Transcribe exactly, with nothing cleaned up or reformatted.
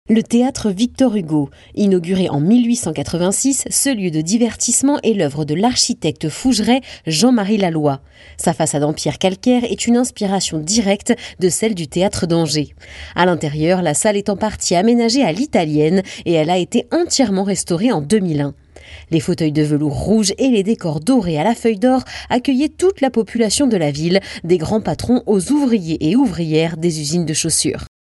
Le théâtre Victor Hugo, inauguré en mille huit cent quatre-vingt-six, ce lieu de divertissement est l'œuvre de l'architecte fougerais Jean-Marie Laloy. Sa façade en pierre calcaire est une inspiration directe de celle du théâtre d'Angers. À l'intérieur, la salle est en partie aménagée à l'italienne et elle a été entièrement restaurée en deux mille un. Les fauteuils de velours rouge et les décors dorés à la feuille d'or accueillaient toute la population de la ville, des grands patrons aux ouvriers et ouvrières des usines de chaussures.